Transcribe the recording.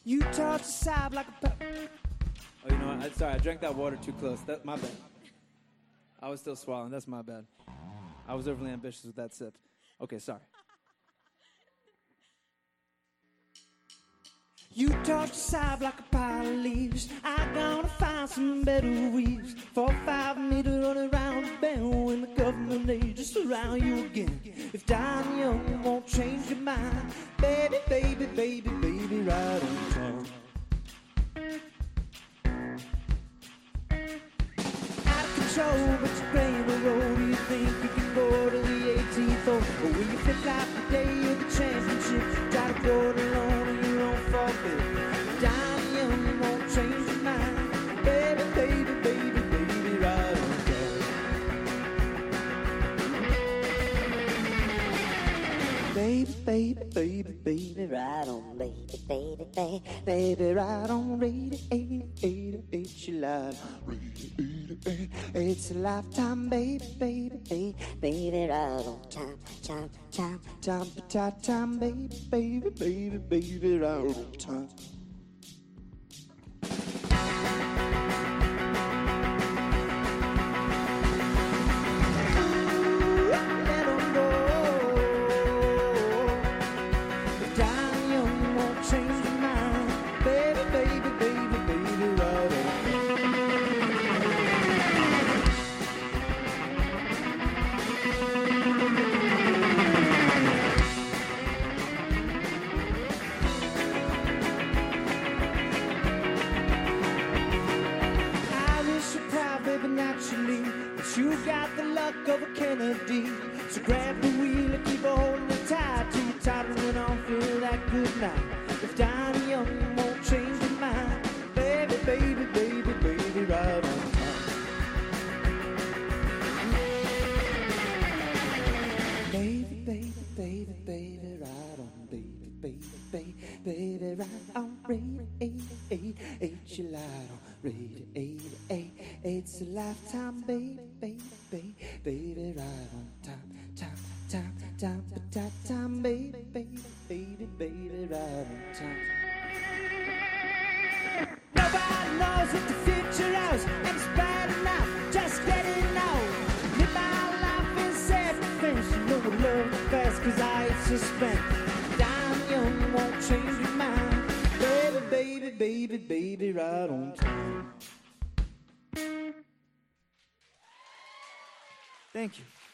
You touch the side like a Oh, you know what? Sorry, I drank that water too close. My bad. I was still swallowing. That's my bad. I was overly ambitious with that sip. Okay, sorry. You touch the side like a pile of leaves. I'm gonna find some better weaves. 4 or 5 meters running around the bend when the government agents surround you again. If dying young won't change your mind, baby, baby, baby, baby, right on time. Out of control, but you're playing the role. Do you think you can go to the 18th hole? Or will you flip like the day of the championship? Try to go it alone and you don't forfeit. Dying young won't change your mind. Baby, baby, baby, baby, right on time. Baby, baby, baby, baby, right on, baby, baby, baby, baby, right on, radio 88, you lied. Radio 88, it's a lifetime, baby, baby, baby, baby, right on time, time, baby, baby, baby, baby, right on time. You got the luck of a Kennedy, so grab the wheel and keep holding it tight till you're tired of running on feel that good night. If dying young won't change your mind, baby, baby, baby, baby, right on time. Baby, baby, baby, baby, right on, baby, baby, baby, baby, right on, radio 88, you lied on, radio 88, it's a lifetime, baby, baby, baby, baby, right on time, time, baby, baby, baby, baby, right on time. Nobody knows what the future holds, and it's bad enough, just getting old. Live my life in self-defense, you know I love the fast, cause I hate suspense. Dying young won't change your mind, baby, baby, baby, baby, right on time. Thank you.